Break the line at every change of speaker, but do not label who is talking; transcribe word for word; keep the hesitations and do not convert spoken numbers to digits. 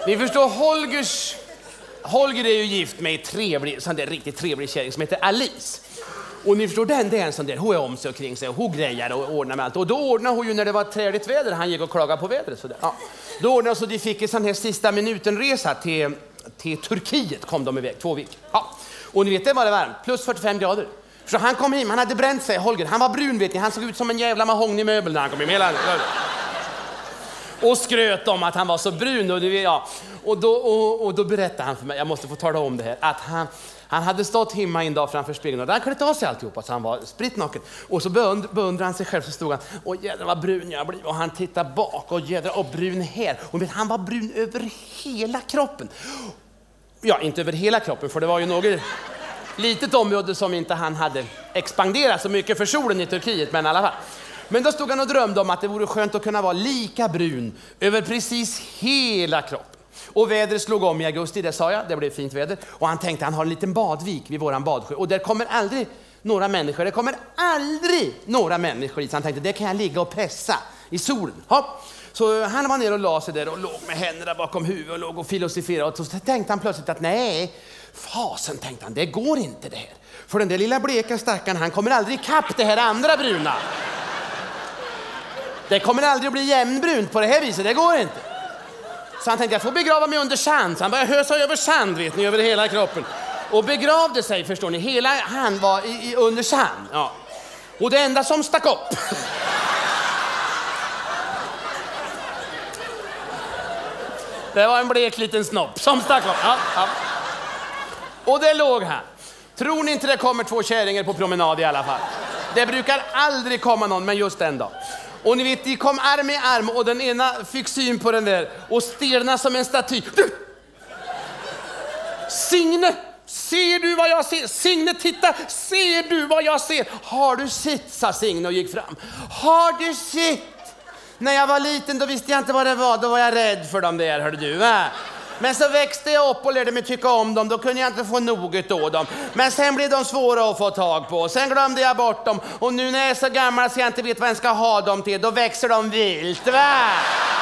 Ni förstår, Holgers... Holger är ju gift med en trevlig, sån där riktigt trevlig tjej som heter Alice. Och ni förstår, den det är en sån där, hon är om sig och kring sig och hon grejer och ordnar med allt. Och då ordnar hon ju när det var trevligt väder, han gick och klagade på vädret sådär. Ja. Då ordnade så de fick en sån här sista minuten-resa till, till Turkiet, kom de iväg, två veckor. Ja. Och ni vet, det var det varmt, plus fyrtiofem grader. Så han kom hem, han hade bränt sig, Holger, han var brun vet ni, han såg ut som en jävla mahognimöbel när han kom hem. Hela... Och skröt om att han var så brun och, det, ja. och, då, och, och då berättade han för mig, jag måste få tala om det här, att han, han hade stått hemma en dag framför spegeln och han klätt av sig alltihopa så han var spritt naken. Och så beund, beundrade han sig själv, så stod han, och jädrar vad brun jag blir. Och han tittade bak och jädrar, och brun här. Och vet, han var brun över hela kroppen. Ja, inte över hela kroppen, för det var ju något litet område som inte han hade expanderat så mycket för solen i Turkiet, men i alla fall. Men då stod han och drömde om att det vore skönt att kunna vara lika brun över precis hela kroppen. Och vädret slog om i augusti, det sa jag, det blev fint väder. Och han tänkte, han har en liten badvik vid våran badsjö. Och där kommer aldrig några människor, det kommer aldrig några människor dit. Så han tänkte, det kan jag ligga och pressa i solen. Ja. Så han var ner och la sig där och låg med händerna bakom huvudet och låg och filosoferade. Och så tänkte han plötsligt att nej, fasen tänkte han, det går inte det här. För den där lilla bleka stackaren, han kommer aldrig ikapp det här andra bruna. Det kommer aldrig att bli jämnbrunt på det här viset, det går inte. Så han tänkte, jag får begrava mig under sand. Så han började hösa över sand, vet ni, över hela kroppen. Och begravde sig, förstår ni. Hela han var i, i, under sand. Ja. Och det enda som stack upp... det var en blek liten snopp som stack upp. Ja, ja. Och det låg han. Tror ni inte det kommer två kärringar på promenad i alla fall? Det brukar aldrig komma någon, men just en dag. Och ni vet, de kom arm i arm och den ena fick syn på den där och stelna som en staty. Du! Signe, ser du vad jag ser? Signe, titta, ser du vad jag ser? Har du sett, sa Signe och gick fram. Har du sett? När jag var liten då visste jag inte vad det var, då var jag rädd för dem där, hörde du, va? Men så växte jag upp och lärde mig tycka om dem. Då kunde jag inte få något av dem. Men sen blev de svåra att få tag på. Sen glömde jag bort dem. Och nu när jag är så gammal så jag inte vet vad jag ska ha dem till, då växer de vilt, va?